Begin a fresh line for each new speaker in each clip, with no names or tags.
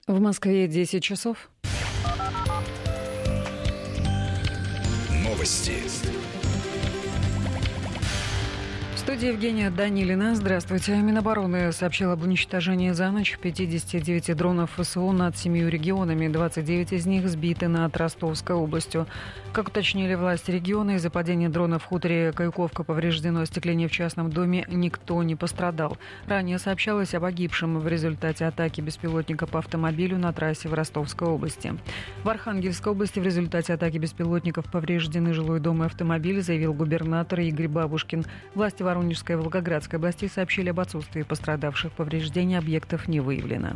В Москве 10 часов.
Новости.
В студии Евгения Данилина. Здравствуйте. Минобороны сообщила об уничтожении за ночь 59 дронов ВСУ над 7 регионами. 29 из них сбиты над Ростовской областью. Как уточнили власти региона, из-за падения дрона в хуторе Каюковка повреждено остекление в частном доме. Никто не пострадал. Ранее сообщалось о погибшем в результате атаки беспилотника по автомобилю на трассе в Ростовской области. В Архангельской области в результате атаки беспилотников повреждены жилой дом и автомобиль, заявил губернатор Игорь Бабушкин. Власти Воронежской и Волгоградской областей сообщили об отсутствии пострадавших. Повреждений объектов не выявлено.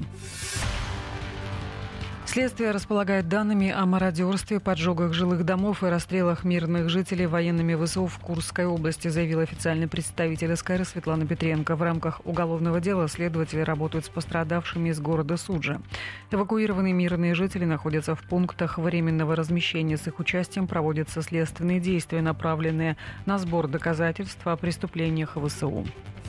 Следствие располагает данными о мародерстве, поджогах жилых домов и расстрелах мирных жителей военными ВСУ в Курской области, заявил официальный представитель СКР Светлана Петренко. В рамках уголовного дела следователи работают с пострадавшими из города Суджа. Эвакуированные мирные жители находятся в пунктах временного размещения. С их участием проводятся следственные действия, направленные на сбор доказательств о преступлениях ВСУ.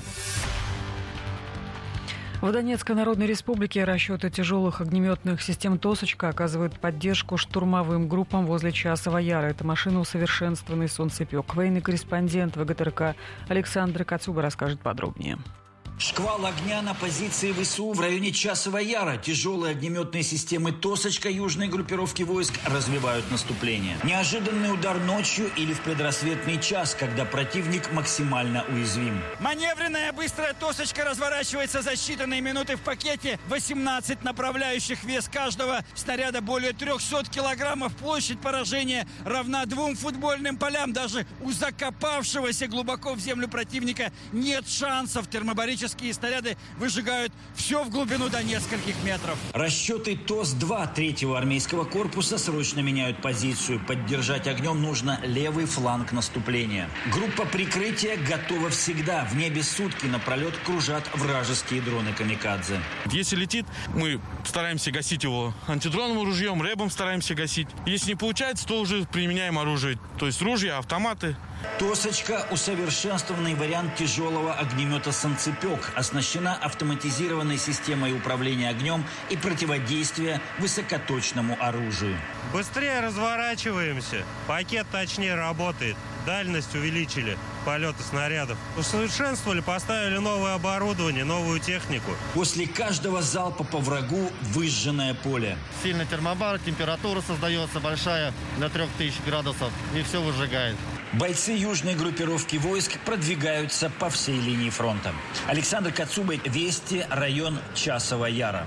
В Донецкой Народной Республике расчеты тяжелых огнеметных систем «Тосочка» оказывают поддержку штурмовым группам возле Часова Яра. Это машина усовершенствованный солнцепек. Военный корреспондент ВГТРК Александр Кацуба расскажет подробнее.
Шквал огня на позиции ВСУ в районе Часова Яра. Тяжелые огнеметные системы «Тосочка» южной группировки войск развивают наступление. Неожиданный удар ночью или в предрассветный час, когда противник максимально уязвим.
Маневренная быстрая «Тосочка» разворачивается за считанные минуты в пакете. 18 направляющих, вес каждого снаряда более 300 килограммов. Площадь поражения равна 2 футбольным полям. Даже у закопавшегося глубоко в землю противника нет шансов. Термобарические снаряды выжигают все в глубину до нескольких метров.
Расчеты ТОС-2 3-го армейского корпуса срочно меняют позицию. Поддержать огнем нужно левый фланг наступления. Группа прикрытия готова всегда. В небе сутки напролет кружат вражеские дроны «Камикадзе».
Если летит, мы стараемся гасить его антидроновым ружьем, рэбом стараемся гасить. Если не получается, то уже применяем оружие. То есть ружья, автоматы.
«Тосочка» – усовершенствованный вариант тяжелого огнемета «Солнцепек», оснащена автоматизированной системой управления огнем и противодействия высокоточному оружию.
Быстрее разворачиваемся, пакет точнее работает, дальность увеличили, полеты снарядов. Усовершенствовали, поставили новое оборудование, новую технику.
После каждого залпа по врагу выжженное поле.
Сильный термобар, температура создается большая, до 3000 градусов, и все выжигает.
Бойцы южной группировки войск продвигаются по всей линии фронта. Александр Кацуба, Вести, район Часова Яра.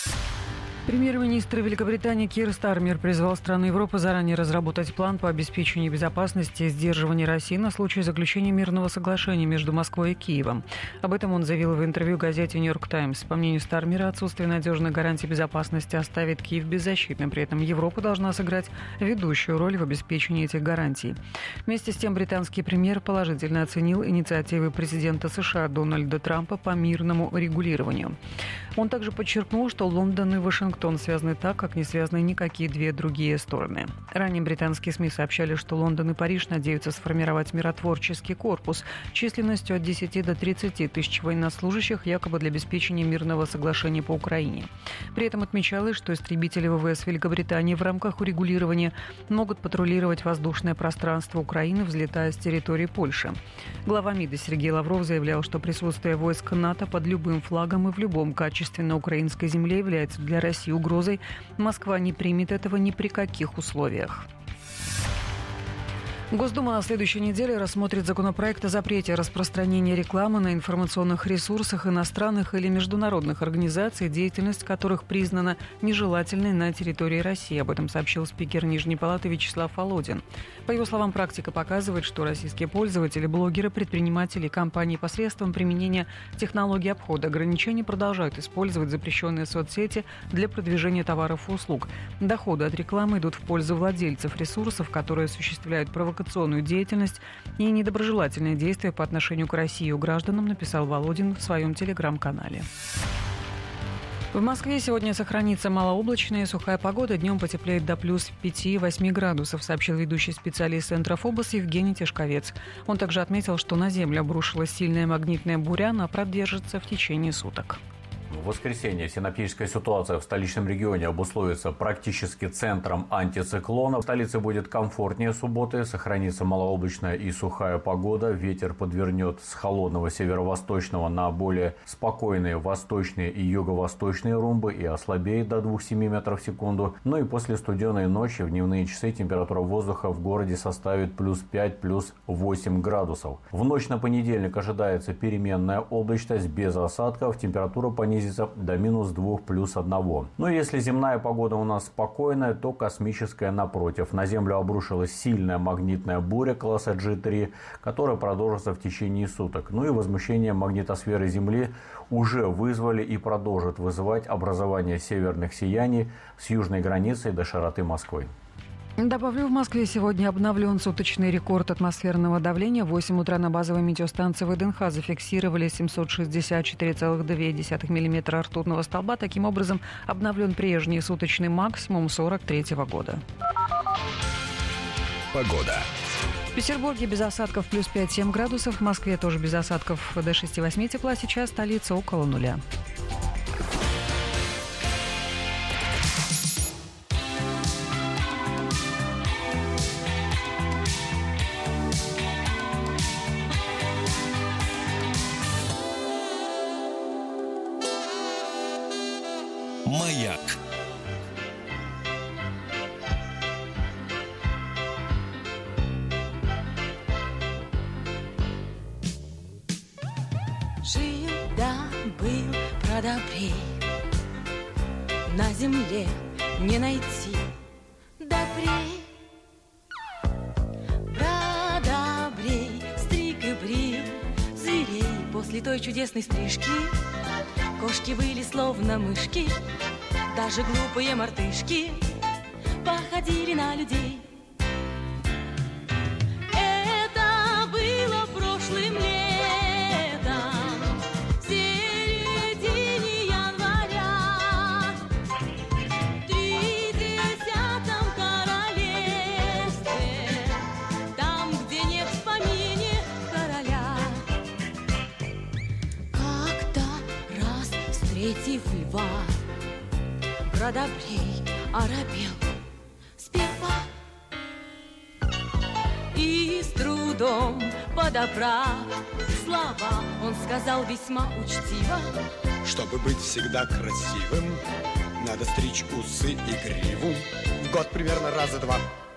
Премьер-министр Великобритании Кир Стармер призвал страны Европы заранее разработать план по обеспечению безопасности и сдерживанию России на случай заключения мирного соглашения между Москвой и Киевом. Об этом он заявил в интервью газете «Нью-Йорк Таймс». По мнению Стармера, отсутствие надежных гарантий безопасности оставит Киев беззащитным. При этом Европа должна сыграть ведущую роль в обеспечении этих гарантий. Вместе с тем, британский премьер положительно оценил инициативы президента США Дональда Трампа по мирному регулированию. Он также подчеркнул, что Лондон и Вашингтон связаны так, как не связаны никакие две другие стороны. Ранее британские СМИ сообщали, что Лондон и Париж надеются сформировать миротворческий корпус численностью от 10 до 30 тысяч военнослужащих, якобы для обеспечения мирного соглашения по Украине. При этом отмечалось, что истребители ВВС Великобритании в рамках урегулирования могут патрулировать воздушное пространство Украины, взлетая с территории Польши. Глава МИДа Сергей Лавров заявлял, что присутствие войск НАТО под любым флагом и в любом качестве на украинской земле является для России угрозой. Москва не примет этого ни при каких условиях. Госдума на следующей неделе рассмотрит законопроект о запрете распространения рекламы на информационных ресурсах иностранных или международных организаций, деятельность которых признана нежелательной на территории России. Об этом сообщил спикер Нижней палаты Вячеслав Володин. По его словам, практика показывает, что российские пользователи, блогеры, предприниматели и компании посредством применения технологий обхода ограничений продолжают использовать запрещенные соцсети для продвижения товаров и услуг. Доходы от рекламы идут в пользу владельцев ресурсов, которые осуществляют провокационную деятельность и недоброжелательные действия по отношению к России и гражданам, написал Володин в своем телеграм-канале. В Москве сегодня сохранится малооблачная и сухая погода. Днем потеплеет до плюс 5-8 градусов, сообщил ведущий специалист Центра ФОБОС Евгений Тишковец. Он также отметил, что на землю обрушилась сильная магнитная буря, она продержится в течение суток.
В воскресенье синоптическая ситуация в столичном регионе обусловится практически центром антициклона. В столице будет комфортнее субботы, сохранится малооблачная и сухая погода. Ветер подвернет с холодного северо-восточного на более спокойные восточные и юго-восточные румбы и ослабеет до 2-7 метров в секунду. Ну и после студеной ночи в дневные часы температура воздуха в городе составит плюс 5, плюс 8 градусов. В ночь на понедельник ожидается переменная облачность без осадков. Температура понизится до минус 2, плюс 1. Но если земная погода у нас спокойная, то космическая напротив. На Землю обрушилась сильная магнитная буря класса G3, которая продолжится в течение суток. Ну и возмущение магнитосферы Земли уже вызвали и продолжат вызывать образование северных сияний с южной границей до широты Москвы.
Добавлю, в Москве сегодня обновлен суточный рекорд атмосферного давления. В 8 утра на базовой метеостанции ВДНХ зафиксировали 764,2 миллиметра ртутного столба. Таким образом, обновлен прежний суточный максимум 43-го года.
Погода.
В Петербурге без осадков плюс 5-7 градусов. В Москве тоже без осадков до 6-8 тепла. Сейчас столица около нуля.
Маяк.
Жил да был продобрей, на земле не найти добрей. Продобрей стриг и брил зверей после той чудесной стрижки. Кошки были словно мышки, даже глупые мартышки походили на людей. Это было прошлым летом, в середине января, в 30-м королевстве, там, где нет в помине короля. Как-то раз, встретив льва, продобрей оробел сперва и с трудом подобрав слова, он сказал весьма учтиво:
чтобы быть всегда красивым, надо стричь усы и гриву в год примерно раза 2.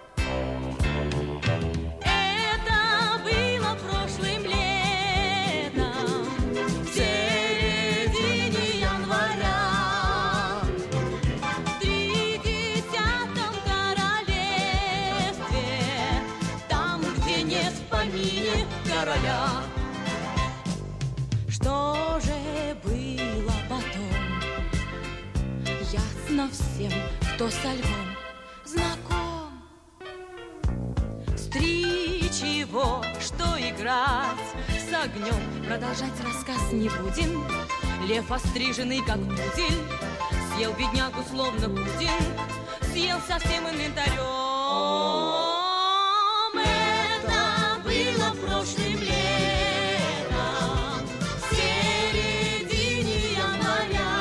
Это было прошлым летом, в середине января, в 30-м королевстве, там, где нет в помине короля. Что же было потом, ясно всем, кто со львом знаком. Стричь его, что играть с огнем, продолжать рассказ не будем. Лев, остриженный как пудель, съел беднягу словно пудинг, съел со всем инвентарем. Это было прошлым летом, в середине января,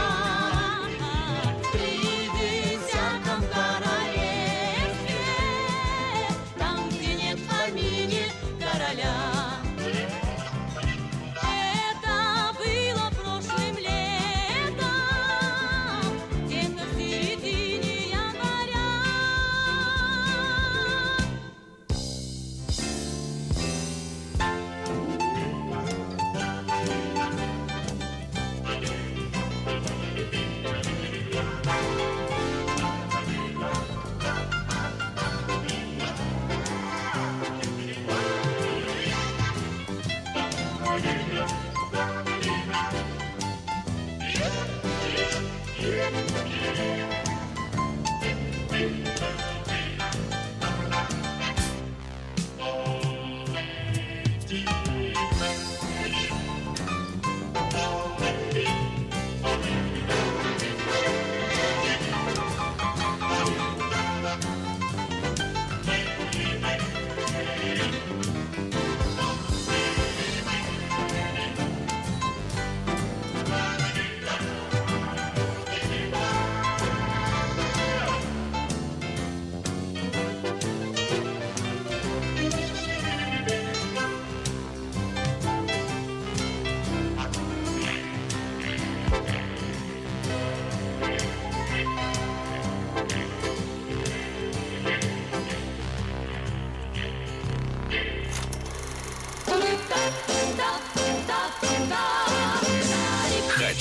в 30-м королевстве, там, где нет в помине короля. Это было прошлым летом, где-то в середине января.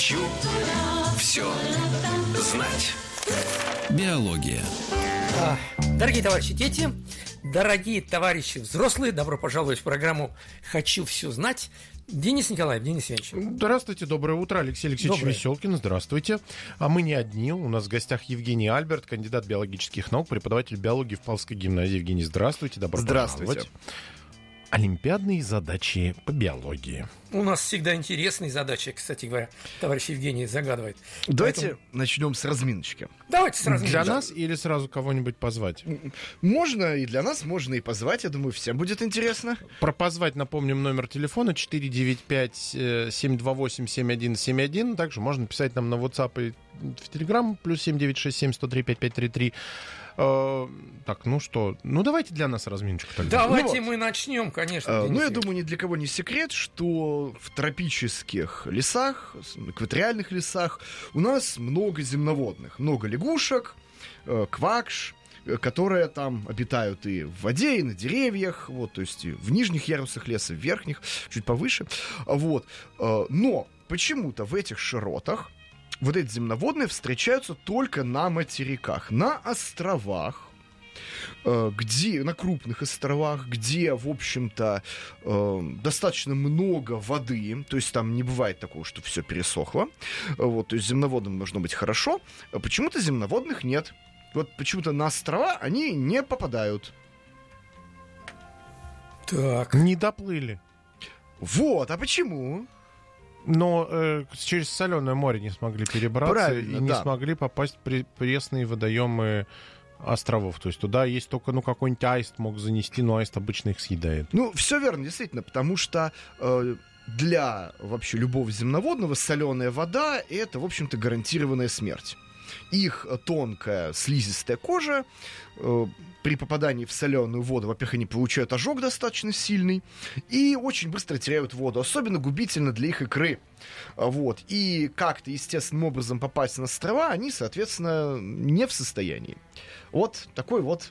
Хочу все знать. Биология.
Дорогие товарищи дети, дорогие товарищи взрослые, добро пожаловать в программу «Хочу все знать». Денис Николаев, Денис Иванович.
Здравствуйте, доброе утро. Алексей Алексеевич Веселкин, здравствуйте. А мы не одни. У нас в гостях Евгений Альберт, кандидат биологических наук, преподаватель биологии в Павловской гимназии. Евгений, здравствуйте, добро пожаловать. Олимпиадные задачи по биологии.
У нас всегда интересные задачи, кстати говоря, товарищ Евгений загадывает.
Давайте начнем с разминочки.
Давайте с разминочки.
Для нас или сразу кого-нибудь позвать?
Можно и для нас, можно и позвать. Я думаю, всем будет интересно.
Про позвать напомним номер телефона 495-728-7171. Также можно писать нам на WhatsApp и в Telegram плюс 7967-103-5533. Так, ну что? Ну, давайте для нас разминочку тогда.
Давайте мы начнем, конечно.
Я думаю, ни для кого не секрет, что в тропических лесах, экваториальных лесах у нас много земноводных. Много лягушек, квакш, которые там обитают и в воде, и на деревьях, вот, то есть и в нижних ярусах леса, в верхних, чуть повыше. Вот. Но почему-то в этих широтах вот эти земноводные встречаются только на материках, на островах, где, на крупных островах, где, в общем-то, достаточно много воды, то есть там не бывает такого, что все пересохло, вот, то есть земноводным должно быть хорошо, а почему-то земноводных нет. Вот почему-то на острова они не попадают.
Так.
Не доплыли.
Вот, а почему?
Но через соленое море не смогли перебраться. Правильно, и не смогли попасть в пресные водоемы островов. То есть туда есть только, какой-нибудь аист мог занести, но аист обычно их съедает.
Все верно, действительно, потому что для вообще любого земноводного соленая вода — это, в общем-то, гарантированная смерть. Их тонкая слизистая кожа при попадании в соленую воду, во-первых, они получают ожог достаточно сильный и очень быстро теряют воду. Особенно губительно для их икры. Вот. И как-то естественным образом попасть на острова они, соответственно, не в состоянии. Вот такой вот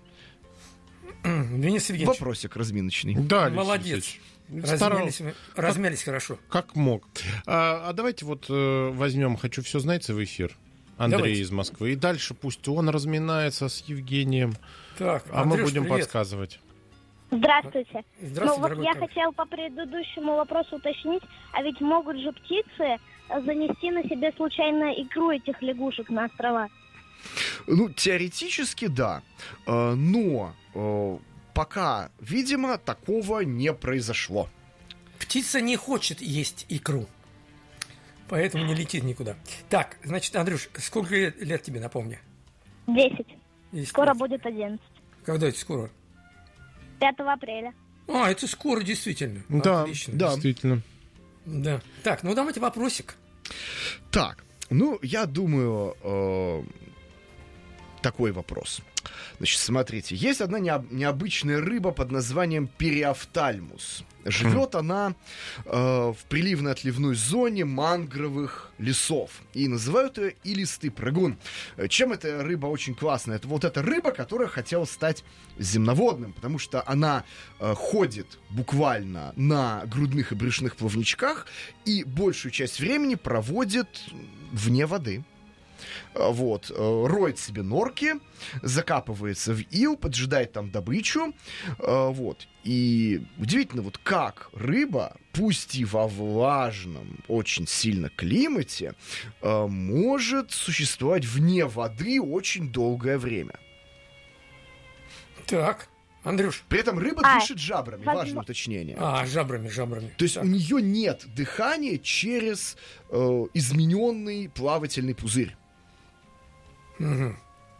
вопросик разминочный.
Да,
молодец. Размялись хорошо.
Как мог. А давайте возьмем «Хочу все знать» в эфир. Андрей из Москвы. И дальше пусть он разминается с Евгением.
Так,
а Андрюш, мы будем подсказывать.
Здравствуйте.
Здравствуйте,
я хотел по предыдущему вопросу уточнить, а ведь могут же птицы занести на себе случайно икру этих лягушек на острова?
Теоретически да. Но пока, видимо, такого не произошло.
Птица не хочет есть икру. Поэтому не летит никуда. Так, значит, Андрюш, сколько лет тебе, напомни?
10. Скоро будет 11.
Когда это скоро?
5 апреля.
Это скоро, действительно.
Да,
отлично.
Да. Действительно.
Да. Так, давайте вопросик.
Так, я думаю, такой вопрос. Значит, смотрите, есть одна необычная рыба под названием периофтальмус. Живет она в приливно-отливной зоне мангровых лесов. И называют ее илистый прыгун. Чем эта рыба очень классная? Это вот эта рыба, которая хотела стать земноводным, потому что она ходит буквально на грудных и брюшных плавничках и большую часть времени проводит вне воды. Вот, роет себе норки, закапывается в ил, поджидает там добычу, вот. И удивительно, как рыба, пусть и во влажном, очень сильно климате, может существовать вне воды очень долгое время.
Так, Андрюш.
При этом рыба дышит жабрами, важное уточнение.
Жабрами.
То есть у нее нет дыхания через измененный плавательный пузырь.
Угу.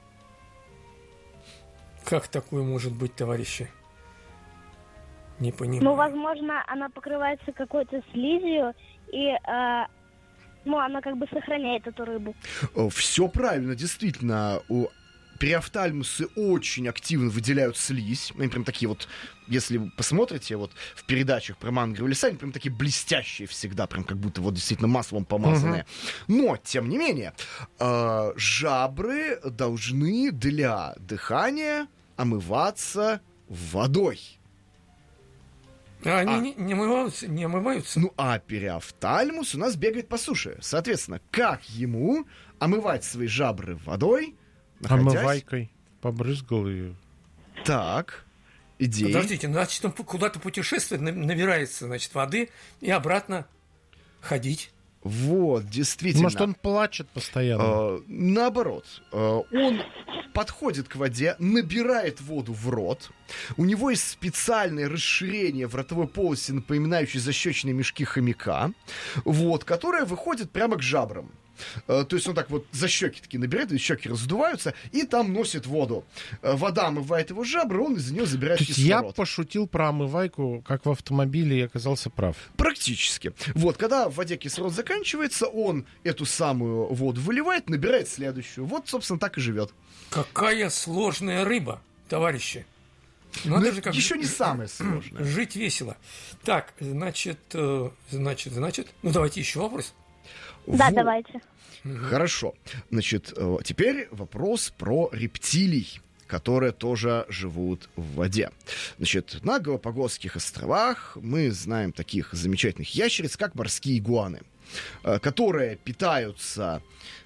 Как такое может быть, товарищи? Не понимаю.
Возможно, она покрывается какой-то слизью, и она как бы сохраняет эту рыбу.
Все правильно, действительно. Периофтальмусы очень активно выделяют слизь. Они прям такие если вы посмотрите в передачах про мангровые леса, они прям такие блестящие всегда, прям как будто действительно маслом помазанные. Но, тем не менее, жабры должны для дыхания омываться водой.
Они не омываются.
Ну, а периофтальмус у нас бегает по суше. Соответственно, как ему омывать свои жабры водой,
омывайкой побрызгал ее.
Так, идея.
Подождите, значит, он куда-то путешествует, набирается, значит, воды и обратно ходить.
Вот, действительно.
Может, он плачет постоянно?
Наоборот. Он подходит к воде, набирает воду в рот. У него есть специальное расширение в ротовой полости, напоминающее защечные мешки хомяка, вот, которое выходит прямо к жабрам. То есть он так вот за щеки такие набирает, и щеки раздуваются, и там носит воду. Вода омывает его жабры, он из нее забирает кислород.
Я пошутил про омывайку, как в автомобиле, и оказался прав.
Практически. Вот, когда в воде кислород заканчивается, он эту самую воду выливает, набирает следующую. Вот, собственно, так и живет.
Какая сложная рыба, товарищи.
Но еще не самое сложное.
Жить весело. Так, значит, ну давайте еще вопрос.
Да, давайте.
Хорошо. Значит, теперь вопрос про рептилий, которые тоже живут в воде. Значит, на Галапагосских островах мы знаем таких замечательных ящериц, как морские игуаны, которые питаются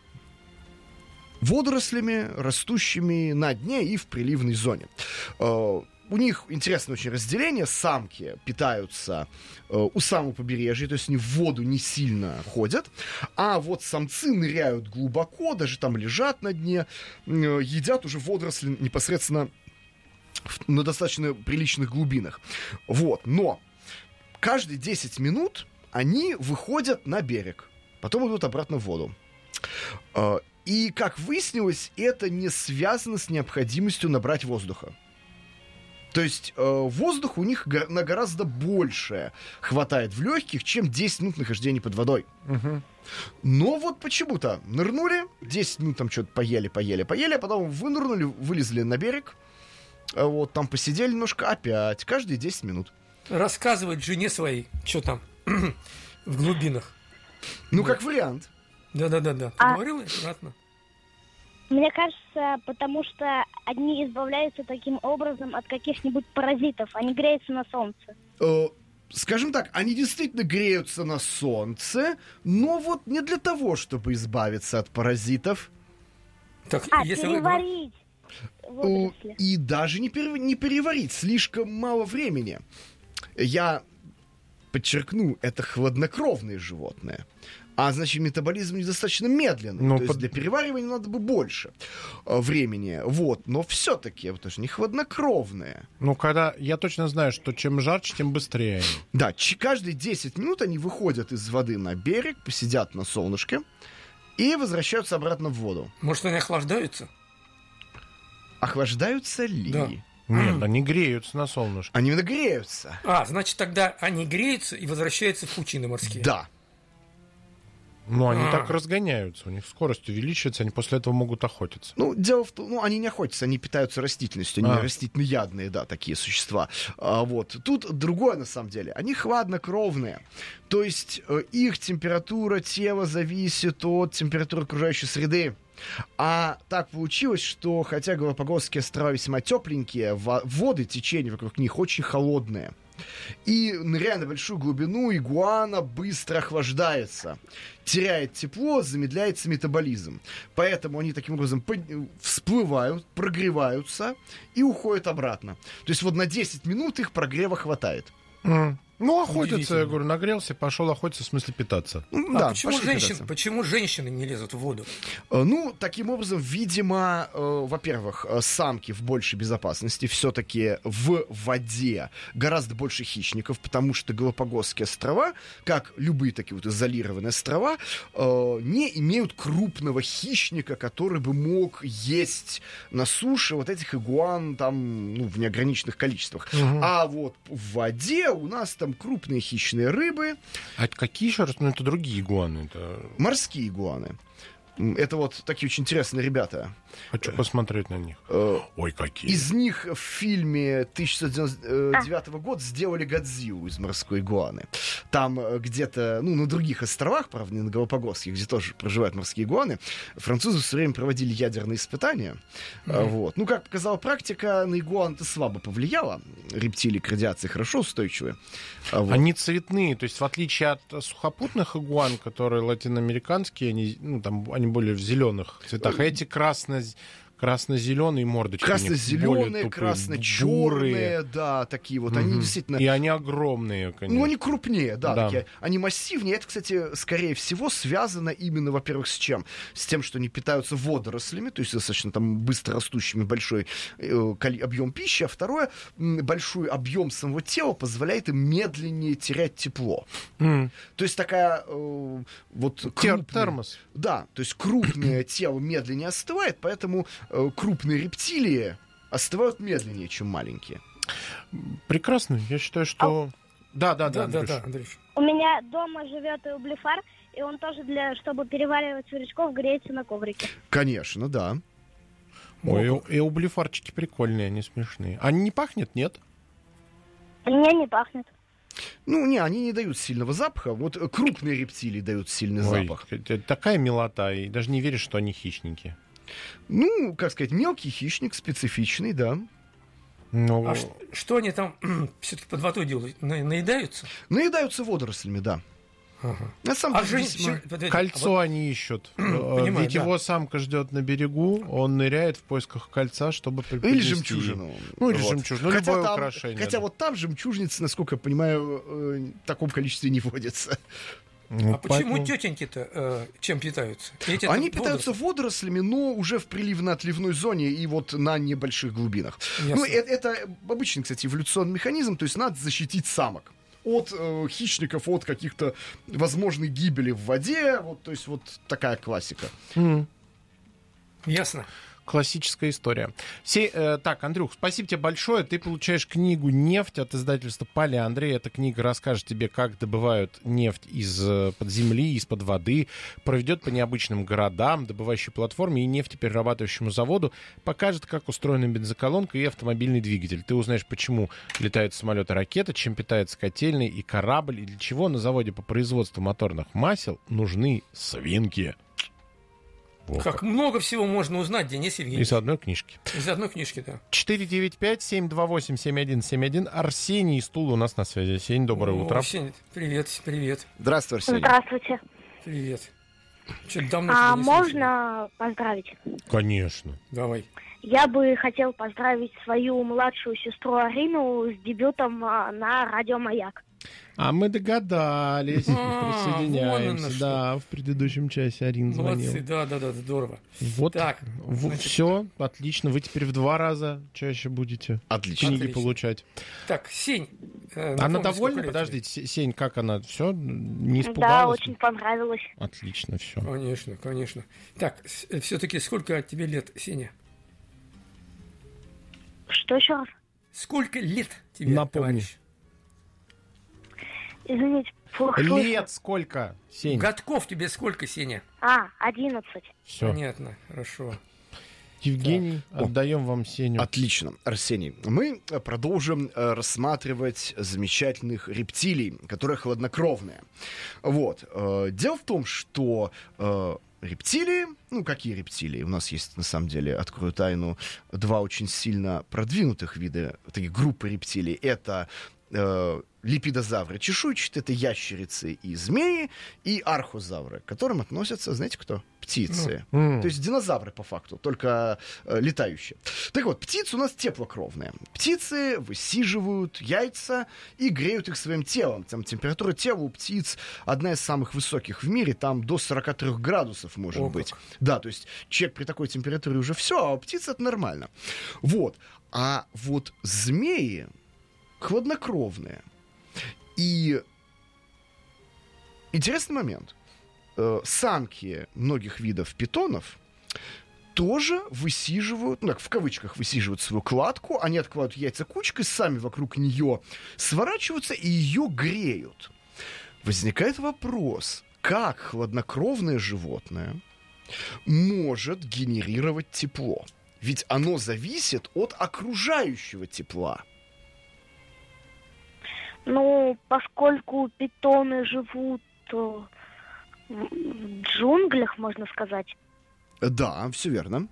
водорослями, растущими на дне и в приливной зоне. У них интересное очень разделение. Самки питаются у самого побережья, то есть они в воду не сильно ходят, а вот самцы ныряют глубоко, даже там лежат на дне, едят уже водоросли непосредственно на достаточно приличных глубинах. Вот, но каждые 10 минут они выходят на берег, потом идут обратно в воду. И, как выяснилось, это не связано с необходимостью набрать воздуха. То есть воздуха у них на гораздо больше хватает в легких, чем 10 минут нахождения под водой.
Угу.
Но вот почему-то нырнули, 10 минут там что-то поели, а потом вынырнули, вылезли на берег, вот там посидели немножко, опять, каждые 10 минут.
Рассказывать жене своей, что там в глубинах.
Ну, как вариант.
Да. Ты говорила аккуратно?
Мне кажется, потому что они избавляются таким образом от каких-нибудь паразитов. Они греются на солнце.
Скажем так, они действительно греются на солнце, но вот не для того, чтобы избавиться от паразитов.
Так,
переварить водоросли.
И даже не переварить. Слишком мало времени. Я подчеркну, это хладнокровные животные. А, значит, метаболизм недостаточно медленный. То есть для переваривания надо бы больше времени. Вот. Но все-таки, это же не хладнокровные.
Ну, когда я точно знаю, что чем жарче, тем быстрее.
Да, каждые 10 минут они выходят из воды на берег, посидят на солнышке и возвращаются обратно в воду.
Может, они охлаждаются?
Охлаждаются ли?
Да.
Нет, они греются на солнышке.
Они именно греются.
Значит, тогда они греются и возвращаются в пучины морские.
Да.
Ну, они так разгоняются, у них скорость увеличивается, они после этого могут охотиться.
Ну, дело в том, они не охотятся, они питаются растительностью, они растительноядные, да, такие существа. Вот. Тут другое, на самом деле, они хладнокровные, то есть их температура тела зависит от температуры окружающей среды. А так получилось, что хотя Галапагосские острова весьма тепленькие, воды, течения вокруг них очень холодные. И, ныряя на большую глубину, игуана быстро охлаждается, теряет тепло, замедляется метаболизм. Поэтому они таким образом всплывают, прогреваются и уходят обратно. То есть вот на 10 минут их прогрева хватает.
Ну, охотиться, я говорю, нагрелся, пошел охотиться, в смысле питаться.
Да,
почему женщины не лезут в воду?
Ну, таким образом, видимо, во-первых, самки в большей безопасности, все-таки в воде гораздо больше хищников, потому что Галапагосские острова, как любые такие вот изолированные острова, не имеют крупного хищника, который бы мог есть на суше вот этих игуан там, в неограниченных количествах. А вот в воде у нас там крупные хищные рыбы.
А какие еще раз? Ну, это другие игуаны. Это...
Морские игуаны. Это вот такие очень интересные ребята.
Хочу посмотреть на них. Ой, какие.
Из них в фильме 1999 года сделали Годзиллу из морской игуаны. Там где-то, на других островах, правда, не на Галапагосских, где тоже проживают морские игуаны, французы все время проводили ядерные испытания. Вот. Как показала практика, на игуан-то слабо повлияло. Рептилии к радиации хорошо устойчивы. Вот.
Они цветные, то есть в отличие от сухопутных игуан, которые латиноамериканские, они более в зеленых цветах, а эти красно-зеленые мордочки.
Красно-зеленые, красно-черные, да, такие вот. Они действительно...
И они огромные, конечно.
Они крупнее, да. Такие, они массивнее. Это, кстати, скорее всего, связано именно, во-первых, с чем? С тем, что они питаются водорослями, то есть достаточно там быстро растущими, большой объем пищи. А второе, большой объем самого тела позволяет им медленнее терять тепло. То есть такая
термос.
Да, то есть крупное тело медленнее остывает, поэтому крупные рептилии остывают медленнее, чем маленькие.
Прекрасно. Я считаю, что... Да, Андрюш.
У меня дома живет ублефар, и он тоже чтобы переваривать сверчков, греется на коврике.
Конечно, да.
Ой, и ублефарчики прикольные, они смешные. Они не пахнет, нет?
Не пахнет.
Они не дают сильного запаха. Вот крупные рептилии дают сильный запах.
Это такая милота, и даже не веришь, что они хищники.
Мелкий хищник, специфичный, да.
А что они там все-таки под водой делают? Наедаются?
Наедаются водорослями, да.
Ага.
Кольцо они ищут. Ведь его самка ждет на берегу, он ныряет в поисках кольца, чтобы приплести.
Или жемчужину.
Или жемчужину, любое украшение.
Хотя вот там жемчужницы, насколько я понимаю, в таком количестве не водятся.
Почему тетеньки-то чем питаются?
Они питаются водорослями, но уже в приливно-отливной зоне и вот на небольших глубинах. Это обычный, кстати, эволюционный механизм, то есть надо защитить самок от хищников, от каких-то возможной гибели в воде. То есть вот такая классика.
Ясно.
Классическая история. Так, Андрюх, спасибо тебе большое. Ты получаешь книгу «Нефть» от издательства «Полиандрей». Эта книга расскажет тебе, как добывают нефть из-под земли, из-под воды, проведет по необычным городам, добывающей платформе и нефтеперерабатывающему заводу, покажет, как устроена бензоколонка и автомобильный двигатель. Ты узнаешь, почему летают самолеты и ракеты, чем питается котельный и корабль, и для чего на заводе по производству моторных масел нужны свинки.
Как много всего можно узнать, Денис Евгеньевич.
Из одной книжки.
Из одной книжки, да.
495-728-7171. Арсений из Тулы у нас на связи. Арсений, доброе утро.
Арсений, привет.
Здравствуй, Арсений.
Здравствуйте.
Привет. Давно
можно поздравить?
Конечно.
Давай.
Я бы хотел поздравить свою младшую сестру Арину с дебютом на радио «Маяк».
А мы догадались. Присоединяемся. Да, в предыдущем часе Арина звонила.
Молодцы, да, здорово.
Вот, так, все, отлично. Вы теперь в 2 раза чаще будете книги получать.
Так, Сень.
Она довольна? Подождите, Сень, как она? Все? Не испугалась?
Да, очень понравилось.
Отлично, все.
Конечно. Так, все-таки сколько тебе лет, Сеня?
Что еще раз?
Сколько лет тебе, товарищ?
Извините, плохо слышно.
Лет сколько, Сень?
Годков тебе сколько, Сеня?
11.
Все.
Понятно, хорошо.
Евгений, отдаем вам Сеню.
Отлично, Арсений. Мы продолжим рассматривать замечательных рептилий, которые хладнокровные. Дело в том, что рептилии, какие рептилии? У нас есть, на самом деле, открою тайну, 2 очень сильно продвинутых вида, такие группы рептилий. Это липидозавры чешуйчатые, это ящерицы и змеи, и архозавры, к которым относятся, знаете кто? Птицы. То есть динозавры, по факту, только летающие. Так вот, птицы у нас теплокровные. Птицы высиживают яйца и греют их своим телом. Там температура тела у птиц одна из самых высоких в мире, там до 43 градусов может быть. Да, то есть человек при такой температуре уже все, а у птиц это нормально. А вот змеи хладнокровные. И интересный момент. Самки многих видов питонов тоже высиживают, в кавычках высиживают свою кладку, они откладывают яйца кучкой, сами вокруг нее сворачиваются и ее греют. Возникает вопрос, как хладнокровное животное может генерировать тепло? Ведь оно зависит от окружающего тепла.
Ну, поскольку питоны живут в джунглях, можно сказать.
Да, все верно.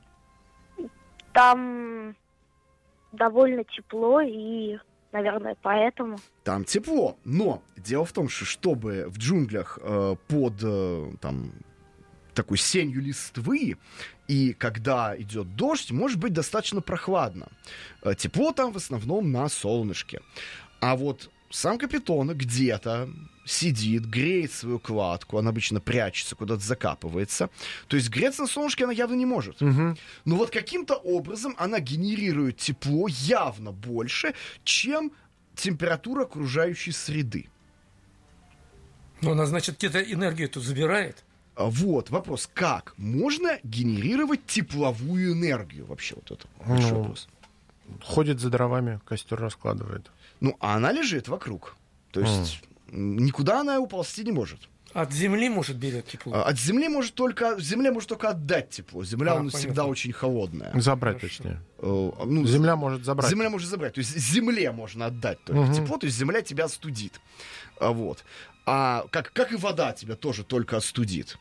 Там довольно тепло, и, наверное, поэтому.
Там тепло, но дело в том, что чтобы в джунглях под такой сенью листвы, и когда идет дождь, может быть достаточно прохладно. Тепло там в основном на солнышке. А вот самка питона где-то сидит, греет свою кладку, она обычно прячется, куда-то закапывается. То есть греться на солнышке она явно не может. Но вот каким-то образом она генерирует тепло явно больше, чем температура окружающей среды.
Но она, значит, где-то энергию эту забирает?
Вот вопрос, как можно генерировать тепловую энергию вообще? Вот это большой вопрос.
Ходит за дровами, костер раскладывает.
Ну, а она лежит вокруг. То есть никуда она уползти не может.
От земли может берет тепло?
От земли земля может только отдать тепло. Земля всегда очень холодная.
Забрать, точнее. Земля может забрать.
Земля может забрать. То есть земле можно отдать только тепло, то есть земля тебя остудит. Вот. А как и вода тебя тоже только остудит.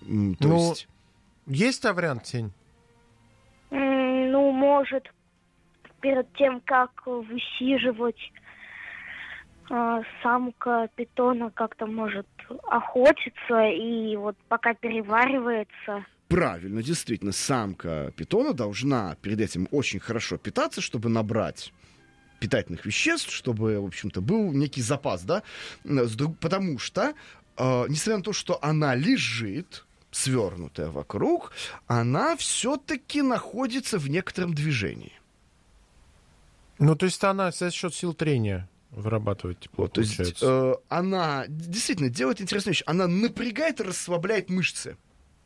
Есть вариант, Сень?
Ну, может, перед тем, как высиживать, самка питона как-то может охотиться, и вот пока переваривается.
Правильно, действительно, самка питона должна перед этим очень хорошо питаться, чтобы набрать питательных веществ, чтобы, в общем-то, был некий запас, да, потому что, несмотря на то, что она лежит, свернутая вокруг, она все-таки находится в некотором движении.
Ну, то есть она за счет сил трения вырабатывает тепло,
то есть она действительно делает интересную вещь. Она напрягает и расслабляет мышцы.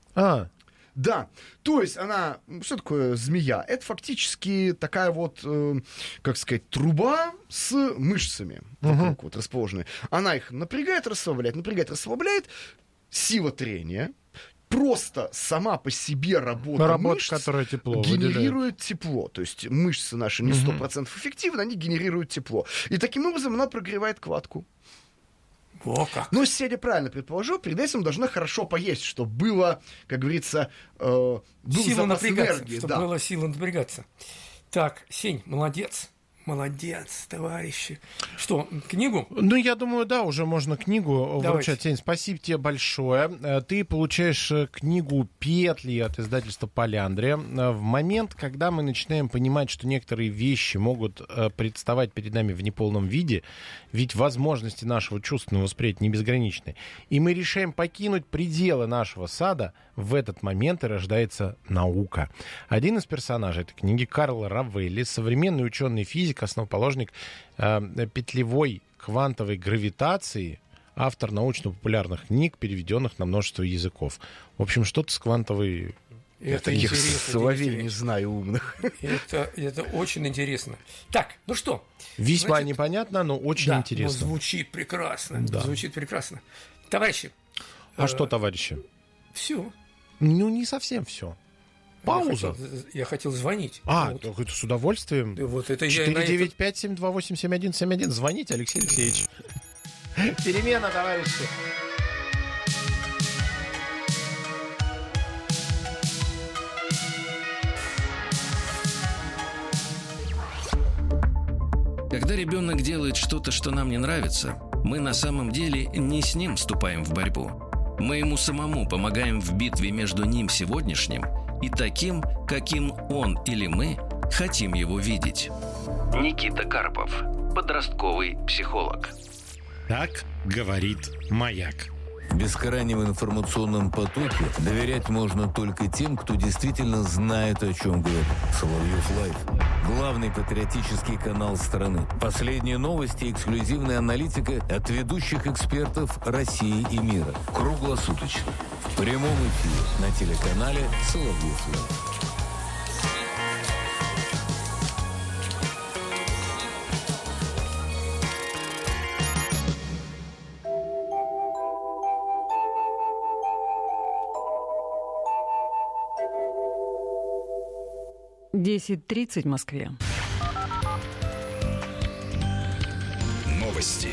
Да, то есть она... Что такое змея? Это фактически такая вот, как сказать, труба с мышцами вокруг вот расположенные. Она их напрягает, расслабляет. Сила трения. Просто сама по себе работа мышц генерирует тепло. То есть мышцы наши не 100% эффективны, они генерируют тепло. И таким образом она прогревает кладку. Но Седя правильно предположил, перед этим должна хорошо поесть, чтобы было, как говорится, был запас энергии.
Чтобы была сила напрягаться. Так, Сень, молодец. Молодец, товарищи. Что, книгу?
Ну, я думаю, да, уже можно книгу вручать. Сень, спасибо тебе большое. Ты получаешь книгу «Петли» от издательства «Поляндрия». В момент, когда мы начинаем понимать, что некоторые вещи могут представать перед нами в неполном виде, ведь возможности нашего чувственного восприятия не безграничны, и мы решаем покинуть пределы нашего сада, в этот момент и рождается наука. Один из персонажей этой книги — Карл Равелли, современный ученый физик, основоположник петлевой квантовой гравитации, автор научно-популярных книг, переведенных на множество языков. В общем, что-то с квантовой...
Это
я словарей не знаю умных.
Это очень интересно. Так, ну что?
Весьма непонятно, но очень интересно.
Но звучит прекрасно.
Да.
Звучит прекрасно. Товарищи.
А что, товарищи?
Все.
Ну, не совсем все. Пауза.
Я хотел звонить.
Это с удовольствием.
Вот это
495-728-7171. Звоните, Алексей Алексеевич. Перемена, товарищи.
Когда ребенок делает что-то, что нам не нравится, мы на самом деле не с ним вступаем в борьбу. Мы ему самому помогаем в битве между ним сегодняшним и таким, каким он или мы хотим его видеть. Никита Карпов, подростковый психолог.
Так говорит «Маяк».
В бескрайнем информационном потоке доверять можно только тем, кто действительно знает, о чем говорит. Соловьев Лайв. Главный патриотический канал страны. Последние новости и эксклюзивная аналитика от ведущих экспертов России и мира. Круглосуточно. В прямом эфире на телеканале Соловьев Лайв.
10:30 в Москве.
Новости.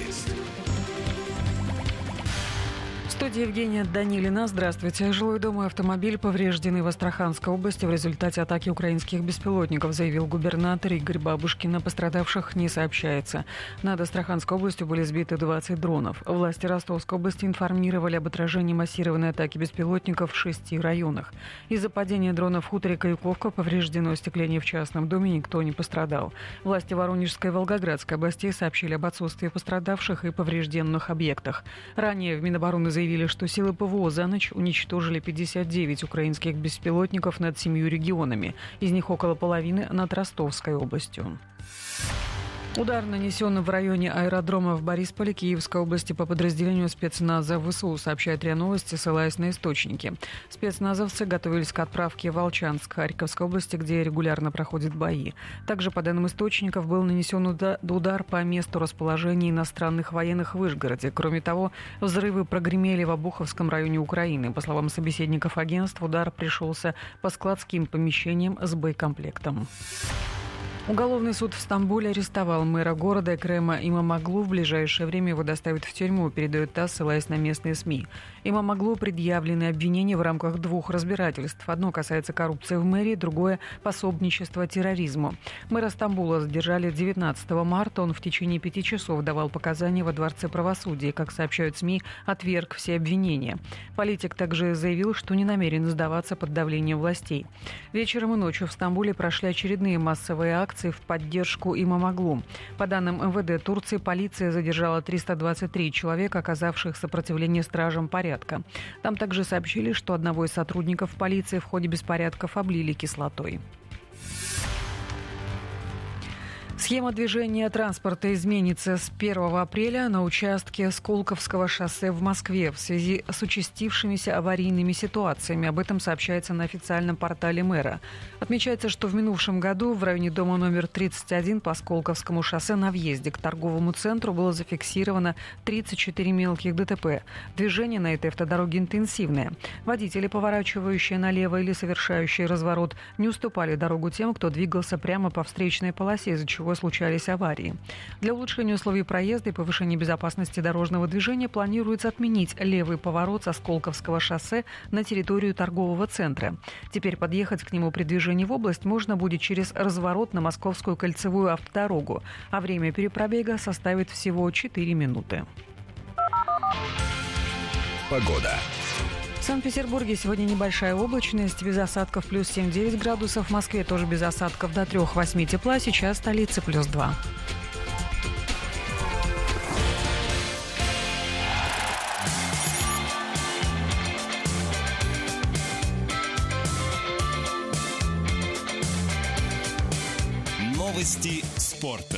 В студии Евгения Данилина. Здравствуйте. Жилой дом и автомобиль повреждены в Астраханской области в результате атаки украинских беспилотников, заявил губернатор Игорь Бабушкин. О пострадавших не сообщается. Над Астраханской областью были сбиты 20 дронов. Власти Ростовской области информировали об отражении массированной атаки беспилотников в 6 районах. Из-за падения дрона в хуторе Каюковка повреждено остекление в частном доме, никто не пострадал. Власти Воронежской и Волгоградской областей сообщили об отсутствии пострадавших и поврежденных объектах. Ранее в Минобороны заявили, что силы ПВО за ночь уничтожили 59 украинских беспилотников над 7 регионами. Из них около половины над Ростовской областью. Удар нанесен в районе аэродрома в Борисполе Киевской области по подразделению спецназа ВСУ, сообщает РИА Новости, ссылаясь на источники. Спецназовцы готовились к отправке в Волчанск, Харьковской области, где регулярно проходят бои. Также, по данным источников, был нанесен удар по месту расположения иностранных военных в Вышгороде. Кроме того, взрывы прогремели в Обуховском районе Украины. По словам собеседников агентства, удар пришелся по складским помещениям с боекомплектом. Уголовный суд в Стамбуле арестовал мэра города Экрема Имамоглу. В ближайшее время его доставят в тюрьму, передает ТАСС, ссылаясь на местные СМИ. Имамоглу предъявлены обвинения в рамках 2 разбирательств. Одно касается коррупции в мэрии, другое – пособничества терроризму. Мэра Стамбула задержали 19 марта. Он в течение 5 часов давал показания во Дворце правосудия. Как сообщают СМИ, отверг все обвинения. Политик также заявил, что не намерен сдаваться под давлением властей. Вечером и ночью в Стамбуле прошли очередные массовые акции в поддержку Имамоглу. По данным МВД Турции, полиция задержала 323 человека, оказавших сопротивление стражам порядка. Там также сообщили, что одного из сотрудников полиции в ходе беспорядков облили кислотой. Схема движения транспорта изменится с 1 апреля на участке Сколковского шоссе в Москве в связи с участившимися аварийными ситуациями. Об этом сообщается на официальном портале мэра. Отмечается, что в минувшем году в районе дома номер 31 по Сколковскому шоссе на въезде к торговому центру было зафиксировано 34 мелких ДТП. Движение на этой автодороге интенсивное. Водители, поворачивающие налево или совершающие разворот, не уступали дорогу тем, кто двигался прямо по встречной полосе, из-за чего случались аварии. Для улучшения условий проезда и повышения безопасности дорожного движения планируется отменить левый поворот со Сколковского шоссе на территорию торгового центра. Теперь подъехать к нему при движении в область можно будет через разворот на Московскую кольцевую автодорогу, а время перепробега составит всего 4 минуты.
Погода.
В Санкт-Петербурге сегодня небольшая облачность, без осадков плюс 7-9 градусов. В Москве тоже без осадков до 3-8 тепла. Сейчас столица плюс 2.
Новости спорта.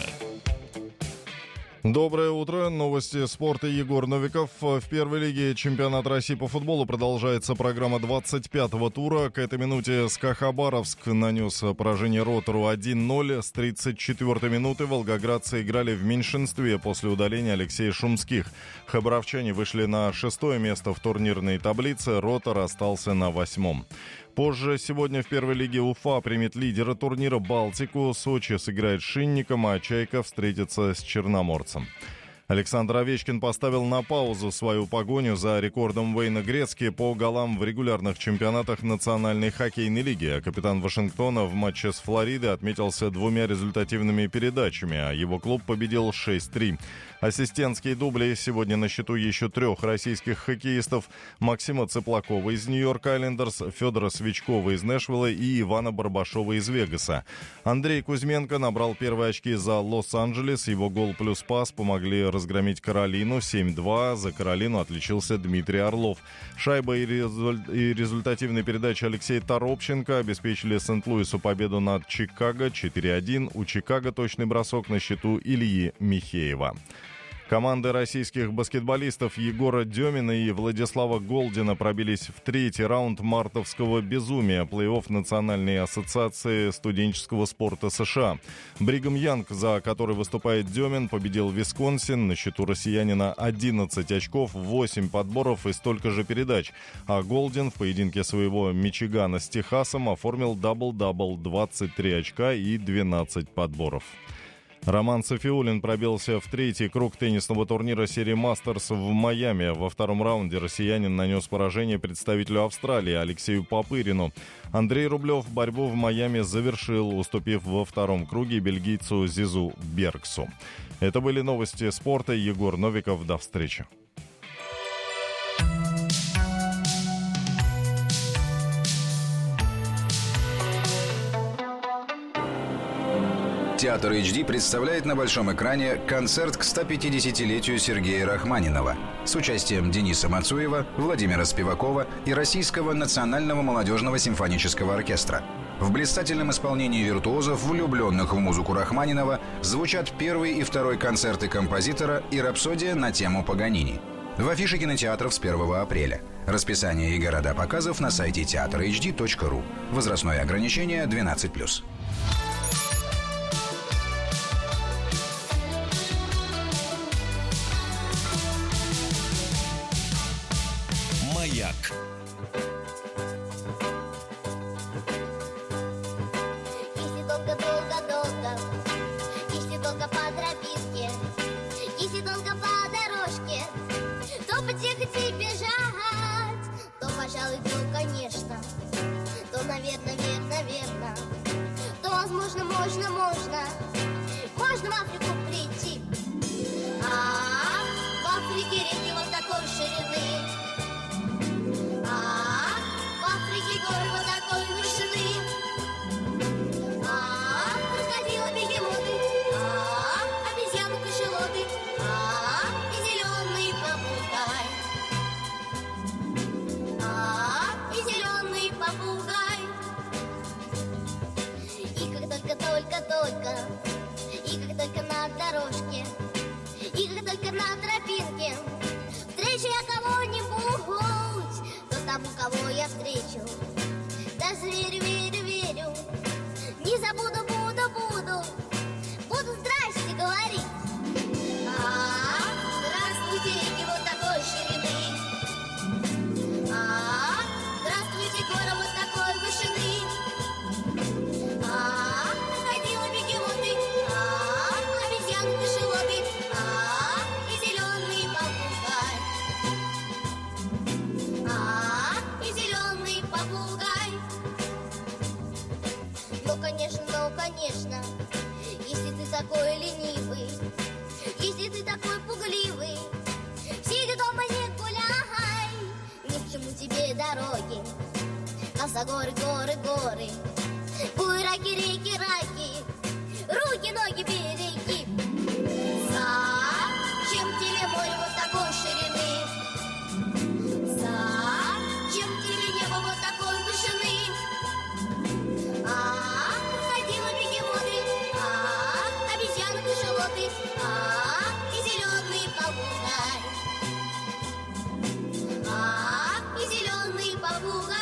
Доброе утро. Новости спорта. Егор Новиков. В первой лиге чемпионата России по футболу продолжается программа 25-го тура. К этой минуте СКА Хабаровск нанес поражение Ротору 1-0. С 34-й минуты волгоградцы играли в меньшинстве после удаления Алексея Шумских. Хабаровчане вышли на 6-е место в турнирной таблице. Ротор остался на 8-м. Позже сегодня в первой лиге Уфа примет лидера турнира Балтику. Сочи сыграет с Шинником, а Чайка встретится с Черноморцем. Александр Овечкин поставил на паузу свою погоню за рекордом Уэйна Грецки по голам в регулярных чемпионатах Национальной хоккейной лиги. Капитан Вашингтона в матче с Флоридой отметился 2 результативными передачами, а его клуб победил 6-3. Ассистентские дубли сегодня на счету еще 3 российских хоккеистов: Максима Цыплакова из Нью-Йорк Айлендерс, Федора Свечкова из Нэшвилла и Ивана Барбашова из Вегаса. Андрей Кузьменко набрал первые очки за Лос-Анджелес. Его гол плюс пас помогли разгромить Каролину 7-2. За Каролину отличился Дмитрий Орлов. Шайба и результативные передачи Алексея Торопченко обеспечили Сент-Луису победу над Чикаго 4-1. У Чикаго точный бросок на счету Ильи Михеева. Команды российских баскетболистов Егора Демина и Владислава Голдина пробились в третий раунд мартовского безумия плей-офф Национальной ассоциации студенческого спорта США. Бригам Янг, за который выступает Демин, победил Висконсин. На счету россиянина 11 очков, 8 подборов и столько же передач. А Голдин в поединке своего Мичигана с Техасом оформил дабл-дабл, 23 очка и 12 подборов. Роман Сафиуллин пробился в третий круг теннисного турнира серии «Мастерс» в Майами. Во втором раунде россиянин нанес поражение представителю Австралии Алексею Попырину. Андрей Рублев борьбу в Майами завершил, уступив во втором круге бельгийцу Зизу Бергсу. Это были новости спорта. Егор Новиков. До встречи.
Театр HD представляет на большом экране концерт к 150-летию Сергея Рахманинова с участием Дениса Мацуева, Владимира Спивакова и Российского национального молодежного симфонического оркестра. В блистательном исполнении виртуозов, влюбленных в музыку Рахманинова, звучат первый и второй концерты композитора и рапсодия на тему Паганини. В афише кинотеатров с 1 апреля. Расписание и города показов на сайте teatrhd.ru. Возрастное ограничение 12+.
Маяк.
Если долго-долго-долго, если долго по тропинке, если долго по дорожке, то потихо-тихо бежать, то, пожалуй, то, конечно, то, наверное, верно, то, возможно, можно в Африку прийти. В Африке реки вот такой ширины. В Африке горы вот такой вышины. Крокодилы, бегемоты, обезьяны, кашелоты, и зеленый попугай. И зеленый попугай. И как только, и как только на дорожке, и как только на тропинке встречу я кого-нибудь, тому, кого я встречу, даже верю, не забуду, буду здрасте говорить. Здравствуйте, реки вот такой ширины. Здравствуйте, горы вот такой вышины. Крокодилы, бегемоты, обезьяны, кашелоты, и зеленый попугай. И зеленый попугай. Ну, конечно, если ты такой ленивый, если ты такой пугливый, сиди дома, не гуляй, ни к чему тебе дороги. А за горы, буйраки, реки, руки, ноги береги. Зачем тебе море вот такой ширины? Зачем тебе небо вот такой вышины? Крокодилы, бегемоты, обезьяны, кашелоты, и зеленый попугай. И зеленый попугай.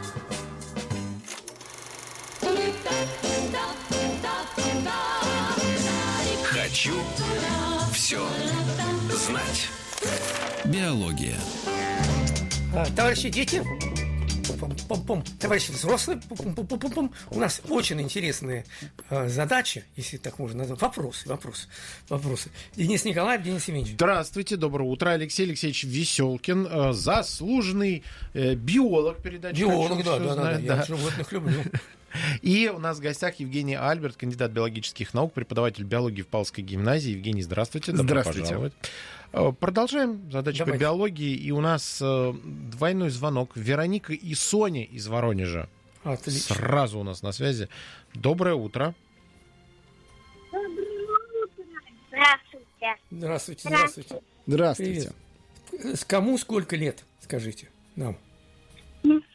Хочу все знать.
Биология.
Товарищи дети, товарищи взрослые, у нас очень интересные задачи, если так можно назвать. Вопросы. Денис Николаев, Денис Евгеньевич.
Здравствуйте, доброе утро. Алексей Алексеевич Веселкин, заслуженный биолог передачи.
Биолог, да. Я животных люблю.
И у нас в гостях Евгений Альберт, кандидат биологических наук, преподаватель биологии в Павловской гимназии. Евгений, здравствуйте.
Здравствуйте.
Продолжаем задачи по биологии. И у нас двойной звонок. Вероника и Соня из Воронежа.
Отлично.
Сразу у нас на связи. Доброе утро.
Здравствуйте.
Здравствуйте. Привет. Кому сколько лет, скажите нам?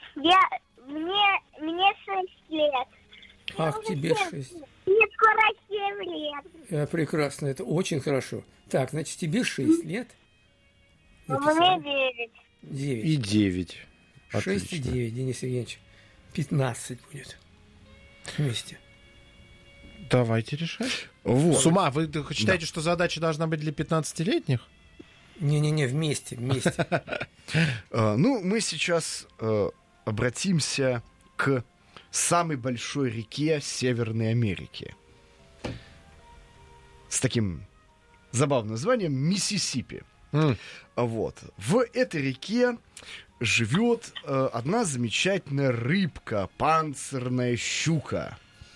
Мне 6 лет.
Ах, тебе 6.
Мне скоро лет.
Прекрасно, это очень хорошо. Так, значит, тебе 6 лет.
Мне 9.
9.
И 9.
6 и 9, Денис Евгеньевич. 15 будет вместе.
Давайте решать. Вот. С ума, вы считаете, что задача должна быть для 15-летних?
Не-не-не, вместе.
Ну, мы сейчас обратимся к самой большой реке Северной Америки. С таким забавным названием Миссисипи. Вот. В этой реке живет одна замечательная рыбка, панцирная щука.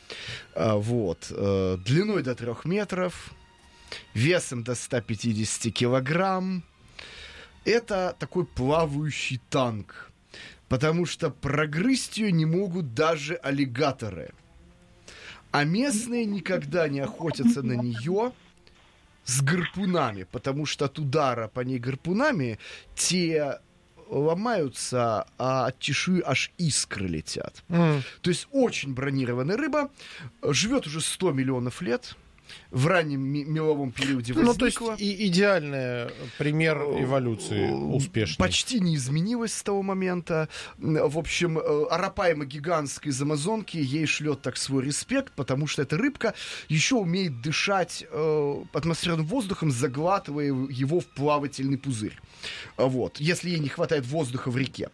Вот. Длиной до 3 метров, весом до 150 килограмм. Это такой плавающий танк, потому что прогрызть ее не могут даже аллигаторы. А местные никогда не охотятся на нее с гарпунами, потому что от удара по ней гарпунами те ломаются, а от чешуи аж искры летят. То есть очень бронированная рыба, живет уже 100 миллионов лет. В раннем меловом периоде возникла.
Ну, то есть идеальный пример эволюции успешный.
Почти не изменилась с того момента. В общем, Арапайма гигантской из Амазонки ей шлет так свой респект, потому что эта рыбка еще умеет дышать атмосферным воздухом, заглатывая его в плавательный пузырь. Вот, если ей не хватает воздуха в реке.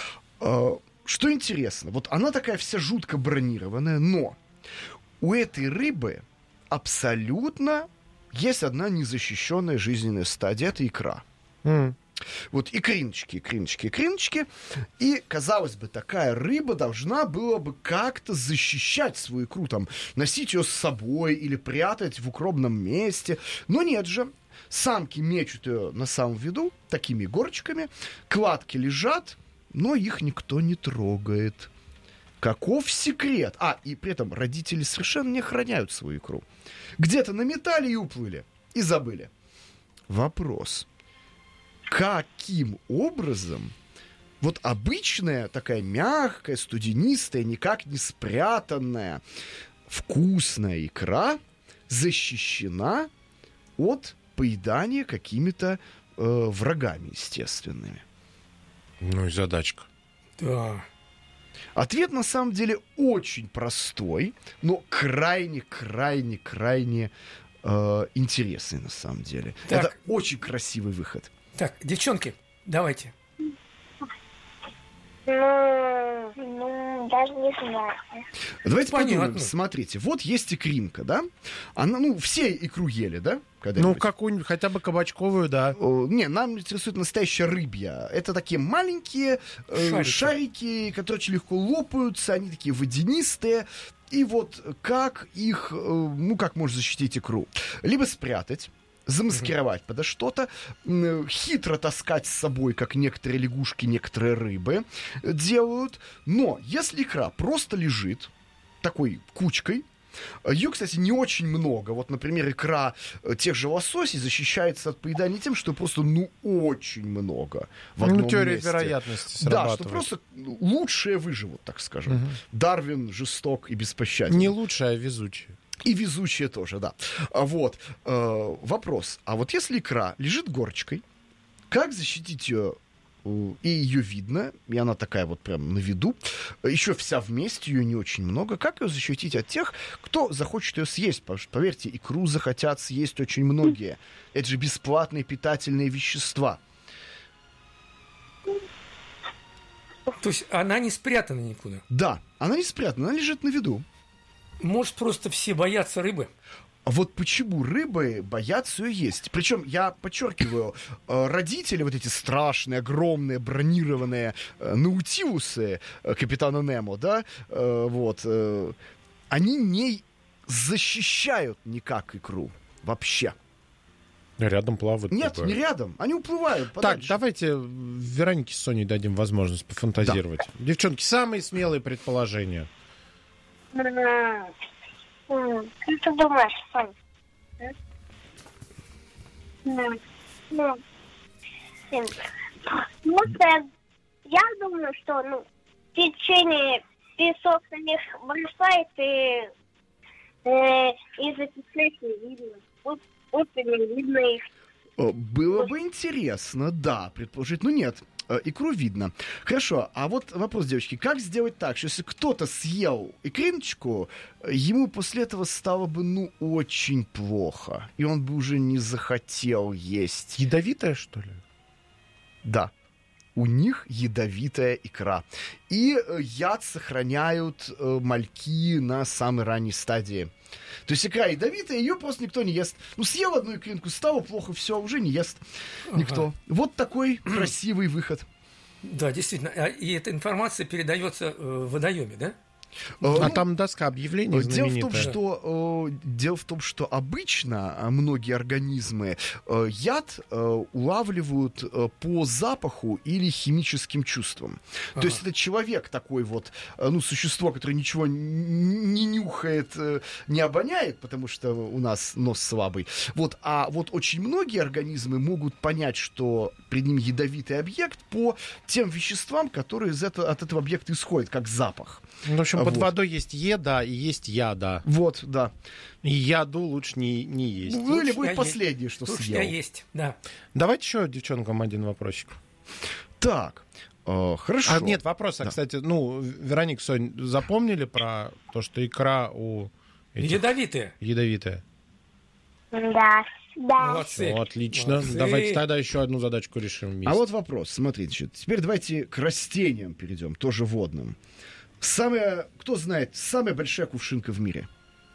Что интересно, вот она такая вся жутко бронированная, но у этой рыбы абсолютно есть одна незащищенная жизненная стадия. Это икра. Вот икриночки. И, казалось бы, такая рыба должна была бы как-то защищать свою икру, там, носить ее с собой или прятать в укромном месте. Но нет же. Самки мечут ее на самом виду такими горочками. Кладки лежат, но их никто не трогает. Каков секрет? И при этом родители совершенно не охраняют свою икру. Где-то наметали и уплыли. И забыли. Вопрос. Каким образом вот обычная такая мягкая, студенистая, никак не спрятанная, вкусная икра защищена от поедания какими-то врагами естественными?
Ну и задачка.
Да.
Ответ на самом деле очень простой, но крайне интересный на самом деле.
Так.
Это очень красивый выход.
Так, девчонки, давайте.
Ну, даже не знаю.
Давайте подумаем. Смотрите, вот есть икринка, да? Она, все икру ели, да?
Ну, какую-нибудь, хотя бы кабачковую, да.
Не, нам интересует настоящая рыбья. Это такие маленькие шарики, которые очень легко лопаются, они такие водянистые. И вот как их, как можно защитить икру? Либо спрятать, замаскировать подо что-то, хитро таскать с собой, как некоторые лягушки, некоторые рыбы делают. Но если икра просто лежит такой кучкой, ее, кстати, не очень много. Вот, например, икра тех же лососей защищается от поедания тем, что просто, очень много в одном
теория
месте.
Вероятности срабатывает.
Да, что просто лучшие выживут, так скажем. Дарвин жесток и беспощаден.
Не лучшие, а везучие.
И везучие тоже, да. Вот. Вопрос. А вот если икра лежит горочкой, как защитить ее? И ее видно, и она такая вот прям на виду. Еще вся вместе, ее не очень много. Как ее защитить от тех, кто захочет ее съесть? Потому что, поверьте, икру захотят съесть очень многие. Это же бесплатные питательные вещества.
То есть она не спрятана никуда?
Да, она не спрятана, она лежит на виду.
Может, просто все боятся рыбы?
Вот почему рыбы боятся ее есть. Причем, я подчеркиваю, родители, вот эти страшные, огромные, бронированные наутилусы капитана Немо, да, они не защищают никак икру вообще.
Рядом плавают.
Нет, не рядом. Они уплывают подальше.
Так, давайте Веронике с Соней дадим возможность пофантазировать. Да. Девчонки, самые смелые предположения.
Как ты думаешь, Сонь? Я думаю, что течение песок на них бросает, и Из-за кислот не видно. Вот не видно их.
Было бы интересно, да, предположить. Ну нет, икру видно. Хорошо, а вот вопрос, девочки. Как сделать так, что если кто-то съел икриночку, ему после этого стало бы, очень плохо. И он бы уже не захотел есть.
Ядовитая, что ли?
Да. У них ядовитая икра. И яд сохраняют мальки на самой ранней стадии. То есть икра ядовитая, ее просто никто не ест. Съел одну икринку, стало плохо, все, уже не ест никто. Ага. Вот такой красивый выход.
Да, действительно. И эта информация передается в водоеме, да?
Там доска объявлений знаменитая.
Дело в том, что обычно многие организмы яд улавливают по запаху или химическим чувствам. То есть это человек такой вот, существо, которое ничего не нюхает, не обоняет, потому что у нас нос слабый. А вот очень многие организмы могут понять, что перед ним ядовитый объект по тем веществам, которые от этого объекта исходят, как запах.
В общем, под водой есть еда и есть яда.
Вот, да.
И яду лучше не есть.
Или будет последнее, что съел.
Есть, да.
Давайте еще девчонкам один вопросик.
Так, хорошо.
Нет, вопрос, кстати, Вероника, Сонь, запомнили про то, что икра у...
Ядовитая.
Ядовитая.
Да.
Молодцы.
Отлично.
Молодцы.
Давайте тогда еще одну задачку решим вместе.
А вот вопрос, смотрите, теперь давайте к растениям перейдем, тоже водным. Кто знает, самая большая кувшинка в мире?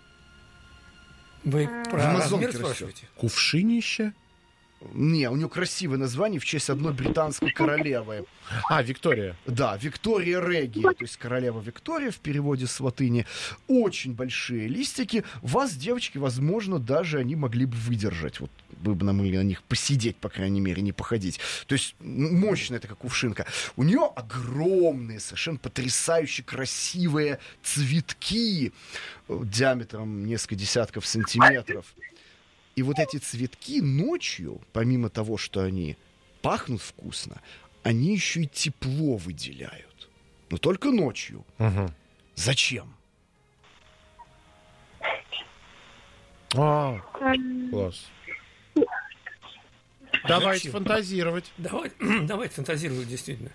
Вы про размер спрашиваете?
Кувшинище?
Не, у нее красивое название в честь одной британской королевы.
Виктория.
Да, Виктория Реги, то есть королева Виктория в переводе с латыни. Очень большие листики. Вас, девочки, возможно, даже они могли бы выдержать. Вот вы бы нам могли на них посидеть, по крайней мере, не походить. То есть мощная такая кувшинка. У нее огромные, совершенно потрясающе красивые цветки диаметром несколько десятков сантиметров. И вот эти цветки ночью, помимо того, что они пахнут вкусно, они еще и тепло выделяют. Но только ночью.
Угу.
Зачем?
Класс. Давайте фантазировать.
Давайте фантазировать, действительно.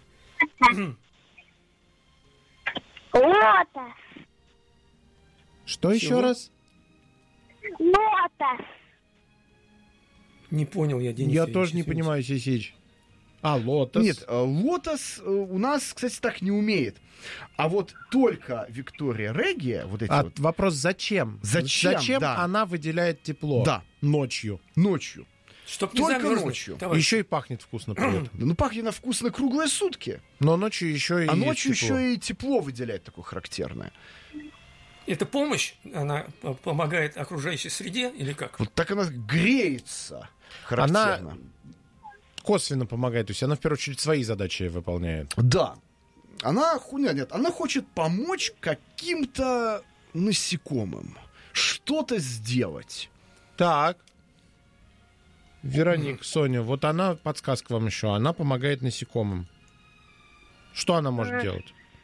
Лотос.
Что еще раз?
Лотос.
Не понял я, Денис.
Я тоже не понимаю, Сисич. Лотос.
Нет, лотос у нас, кстати, так не умеет. А вот только Виктория Регия, вот эти вот...
Вопрос, зачем? Зачем она выделяет тепло?
Да.
Ночью.
Чтоб
только ночью.
Еще и пахнет вкусно при этом.
Пахнет она вкусно круглые сутки.
Но ночью еще и
А ночью еще и тепло выделяет такое характерное.
Это помощь? Она помогает окружающей среде или как?
Вот так она греется характерно.
Она косвенно помогает, то есть она в первую очередь свои задачи выполняет.
Да. Она хочет помочь каким-то насекомым. Что-то сделать.
Так. Вероника, Соня, вот она, подсказка вам еще, она помогает насекомым. Что она может делать?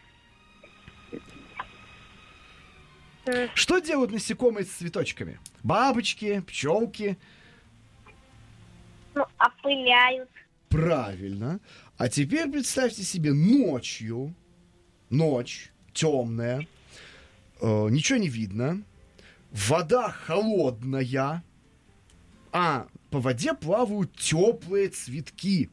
Что делают насекомые с цветочками? Бабочки, пчелки.
Опыляют.
Правильно. А теперь представьте себе ночь темная, ничего не видно, вода холодная, а по воде плавают теплые цветки.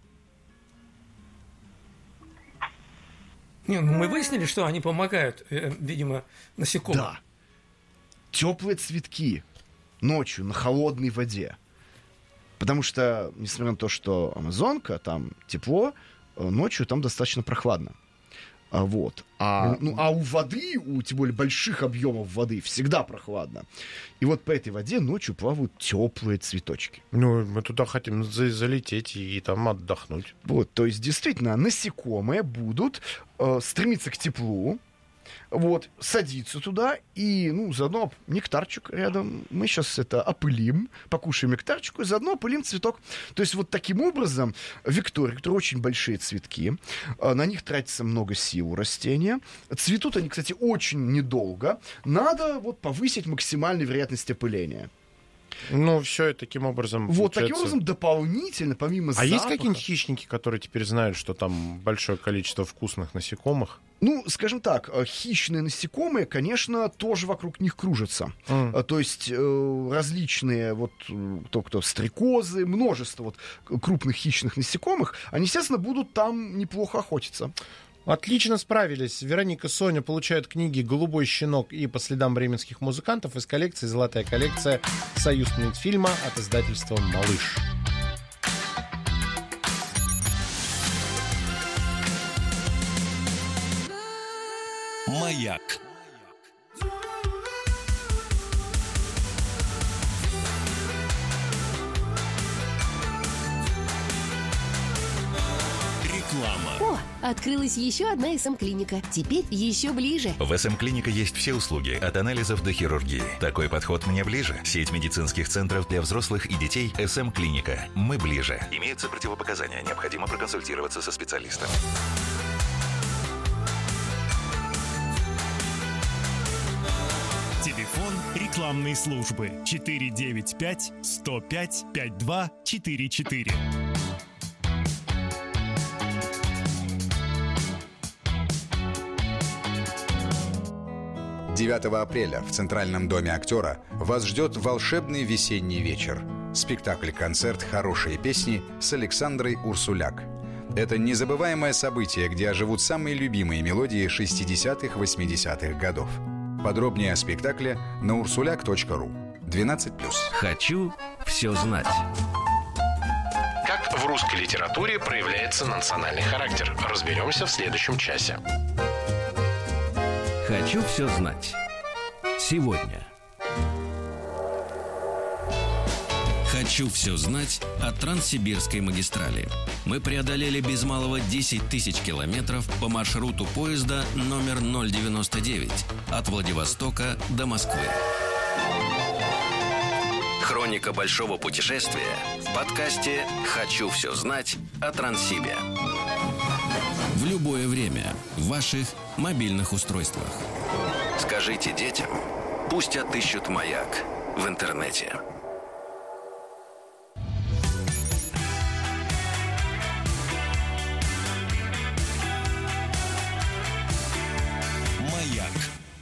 Мы выяснили, что они помогают, видимо, насекомым.
Да. Теплые цветки ночью на холодной воде. Потому что, несмотря на то, что Амазонка, там тепло, ночью там достаточно прохладно. А у воды, тем более больших объемов воды, всегда прохладно. И вот по этой воде ночью плавают теплые цветочки.
Мы туда хотим залететь и там отдохнуть.
Вот, то есть, действительно, насекомые будут стремиться к теплу, вот, садится туда и, заодно нектарчик рядом. Мы сейчас это опылим, покушаем нектарчику и заодно опылим цветок. То есть вот таким образом Виктория, которые очень большие цветки, на них тратится много сил у растения. Цветут они, кстати, очень недолго. Надо вот повысить максимальную вероятность опыления.
Все это таким образом...
Вот, таким образом дополнительно, помимо запаха...
А есть какие-нибудь хищники, которые теперь знают, что там большое количество вкусных насекомых?
Скажем так, хищные насекомые, конечно, тоже вокруг них кружатся. То есть различные, кто стрекозы, множество крупных хищных насекомых, они, естественно, будут там неплохо охотиться.
Отлично справились. Вероника, Соня получают книги «Голубой щенок» и «По следам бременских музыкантов» из коллекции «Золотая коллекция. Союзмультфильма» от издательства «Малыш».
Маяк.
О, открылась еще одна СМ-клиника. Теперь еще ближе.
В СМ-клиника есть все услуги, от анализов до хирургии. Такой подход мне ближе. Сеть медицинских центров для взрослых и детей СМ-клиника. Мы ближе. Имеются противопоказания. Необходимо проконсультироваться со специалистом.
Телефон рекламной службы 495-105-5244.
9 апреля в Центральном доме актера вас ждет волшебный весенний вечер. Спектакль-концерт «Хорошие песни» с Александрой Урсуляк. Это незабываемое событие, где оживут самые любимые мелодии 60-х, 80-х годов. Подробнее о спектакле на ursuляк.ru. 12+.
Хочу все знать.
Как в русской литературе проявляется национальный характер? Разберемся в следующем часе.
Хочу все знать. Сегодня. Хочу все знать о Транссибирской магистрали. Мы преодолели без малого 10 тысяч километров по маршруту поезда номер 099 от Владивостока до Москвы. Хроника большого путешествия в подкасте «Хочу все знать» о Транссибе. В любое время в ваших мобильных устройствах. Скажите детям, пусть отыщут «Маяк» в интернете.
Маяк.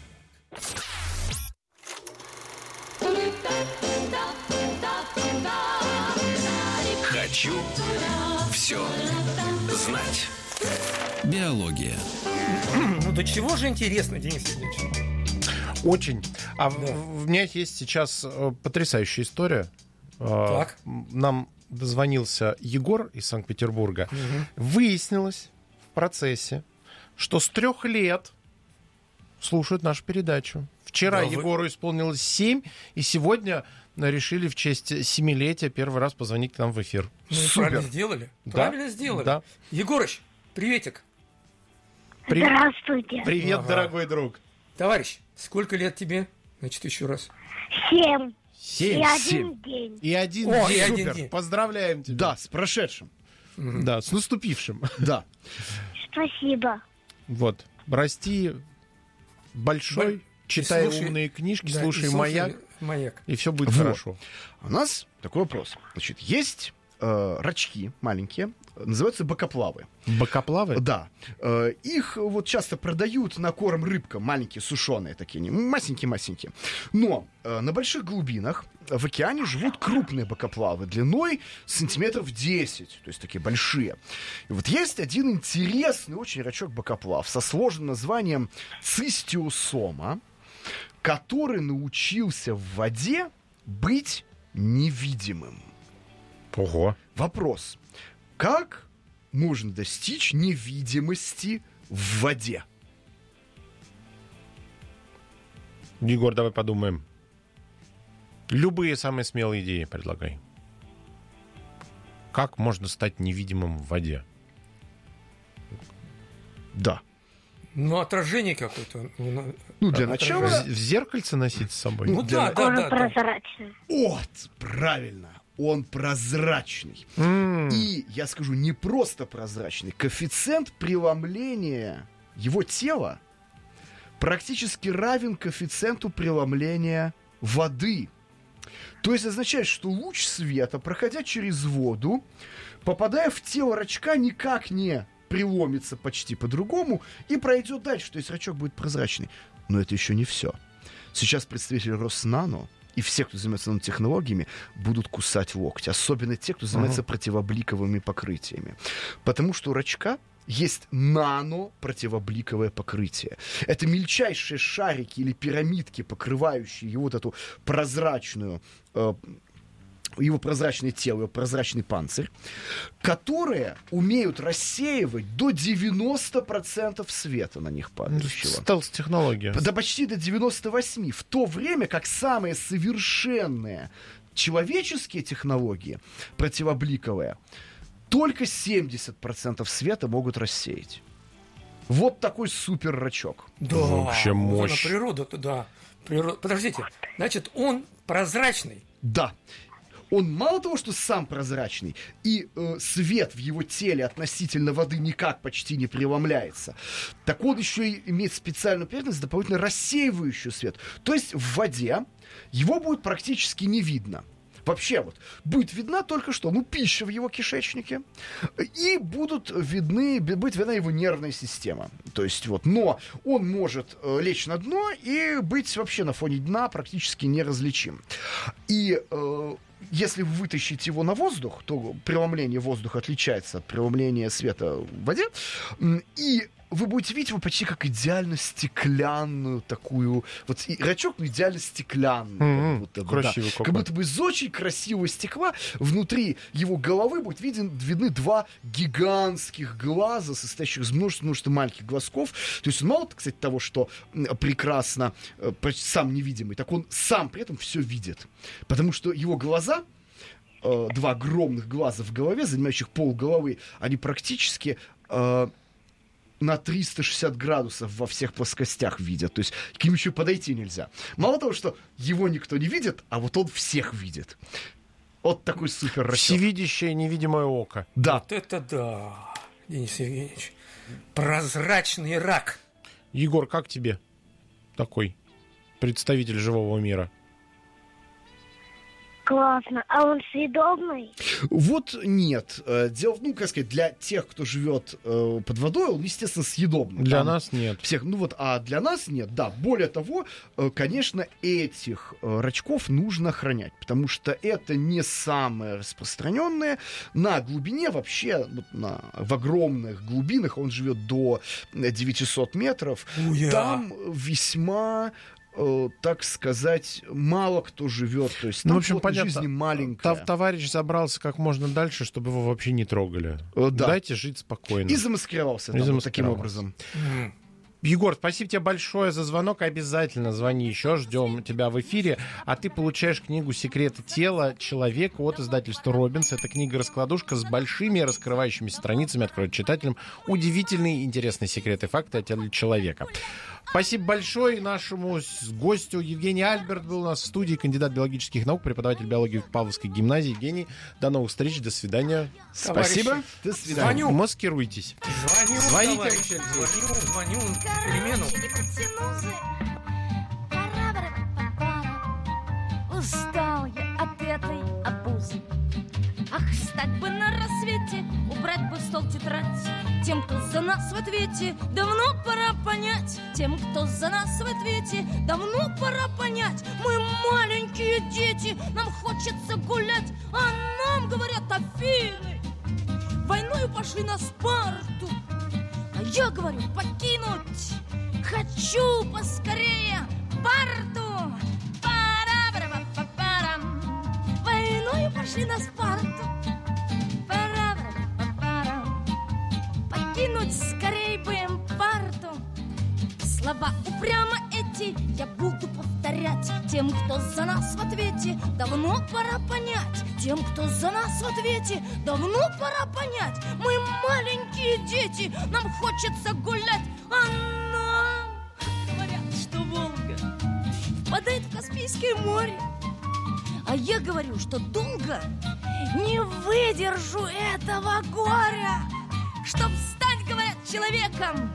Хочу все знать.
Биология.
До чего же интересно, Денис Ильич?
Очень. У меня есть сейчас потрясающая история.
Так.
Нам дозвонился Егор из Санкт-Петербурга. Выяснилось в процессе, что с 3 лет слушают нашу передачу. Вчера Егору исполнилось 7, и сегодня решили в честь 7-летия первый раз позвонить к нам в эфир.
Правильно сделали.
Да.
Правильно сделали.
Да.
Егорыч, приветик.
Здравствуйте.
Привет, дорогой друг.
Товарищ, сколько лет тебе? Значит, еще раз.
7.
7.
И 1 день.
И один день.
И один
Супер.
день.
Поздравляем тебя.
Да, с прошедшим.
Да, с наступившим.
Да.
Спасибо.
Вот. Расти большой, читай умные книжки, слушай «Маяк», и все будет хорошо.
У нас такой вопрос. Значит, есть рачки маленькие, называются бокоплавы.
Бокоплавы?
Да. Их часто продают на корм рыбкам, маленькие, сушеные такие, масенькие-масенькие. Но на больших глубинах в океане живут крупные бокоплавы длиной сантиметров 10, то есть такие большие. И вот есть один интересный очень рачок-бокоплав со сложным названием цистиосома, который научился в воде быть невидимым.
Ого.
Вопрос. Как можно достичь невидимости в воде?
Егор, давай подумаем. Любые самые смелые идеи предлагай. Как можно стать невидимым в воде?
Да.
Ну, отражение какое-то.
Ну, для начала...
В зеркальце носить с собой?
Ну, да.
Прозрачный.
Вот, правильно. Он прозрачный. И, я скажу, не просто прозрачный. Коэффициент преломления его тела практически равен коэффициенту преломления воды. То есть означает, что луч света, проходя через воду, попадая в тело рачка, никак не преломится почти по-другому и пройдет дальше. То есть рачок будет прозрачный. Но это еще не все. Сейчас представители Роснано и все, кто занимается нанотехнологиями, будут кусать локти. Особенно те, кто занимается противобликовыми покрытиями. Потому что у рачка есть нано-противобликовое покрытие. Это мельчайшие шарики или пирамидки, покрывающие его вот эту прозрачную... его прозрачное тело, его прозрачный панцирь, которые умеют рассеивать до 90% света на них падающего.
Стелс-технология.
Да почти до 98%. В то время как самые совершенные человеческие технологии, противобликовые, только 70% света могут рассеять. Вот такой супер рачок.
Да,
вообще мощь.
Природа-то, да. Подождите, значит, он прозрачный?
Да. Он мало того, что сам прозрачный, и свет в его теле относительно воды никак почти не преломляется, так он еще и имеет специальную приятность, дополнительно рассеивающую свет. То есть в воде его будет практически не видно. Вообще вот будет видна только что, пища в его кишечнике, и будет видна его нервная система. То есть вот, но он может лечь на дно и быть вообще на фоне дна практически неразличим. И если вы вытащите его на воздух, то преломление воздуха отличается от преломления света в воде, и вы будете видеть его почти как идеально стеклянную такую... Вот и рачок, идеально стеклянный.
Красивый какой.
Как будто бы из очень красивого стекла внутри его головы будут видны два гигантских глаза, состоящих из множества маленьких глазков. То есть он мало, кстати, того, что прекрасно сам невидимый, так он сам при этом все видит. Потому что его глаза... два огромных глаза в голове, занимающих полголовы, они практически... на 360 градусов во всех плоскостях видят. То есть к ним еще подойти нельзя. Мало того, что его никто не видит, а вот он всех видит. Вот такой супер рачок.
Всевидящее невидимое око.
Да.
Вот это да, Денис Евгеньевич. Прозрачный рак.
Егор, как тебе такой представитель живого мира?
Классно. А он съедобный?
Вот нет. Дело, как сказать, для тех, кто живет под водой, он, естественно, съедобный.
Для нас нет.
Всех, а для нас нет, да. Более того, конечно, этих рачков нужно охранять, потому что это не самое распространенное. На глубине вообще, в огромных глубинах, он живет до 900 метров. Там весьма... так сказать, мало кто живет. То есть,
в общем, понятно,
жизни маленькая.
Товарищ забрался как можно дальше, чтобы его вообще не трогали.
Да.
Дайте жить спокойно.
И замаскировался таким образом.
Егор, спасибо тебе большое за звонок. Обязательно звони еще, ждем тебя в эфире. А ты получаешь книгу «Секреты тела человека» от издательства «Робинс». Это книга-раскладушка с большими раскрывающимися страницами, откроет читателям удивительные интересные секреты, факты о теле человека. Спасибо большое нашему гостю. Евгений Альберт был у нас в студии, кандидат биологических наук, преподаватель биологии в Павловской гимназии. Евгений, до новых встреч, до свидания.
Спасибо.
До свидания.
Звоню. Маскируйтесь.
Звоните, Алексей. Звоню. Перемену.
Устал я от этой обузы. Ах, встать бы на рассвете, убрать бы в стол тетрадь. Тем, кто за нас в ответе, давно пора понять. Тем, кто за нас в ответе, давно пора понять. Мы маленькие дети, нам хочется гулять, а нам говорят Афины. Войною пошли на Спарту, а я говорю покинуть. Хочу поскорее Спарту. Пара-пара-па-парам. Войною пошли на Спарту. Пара-пара-па-парам. Покинуть скорей бы им Спарту. Слова упрямо эти я буду повторять.
Тем, кто за нас в ответе, давно пора понять. Тем, кто за нас в ответе, давно пора понять. Мы маленькие дети, нам хочется гулять, а нам говорят, что Волга впадает в Каспийское море. А я говорю, что долго не выдержу этого горя. Чтоб стать, говорят, человеком,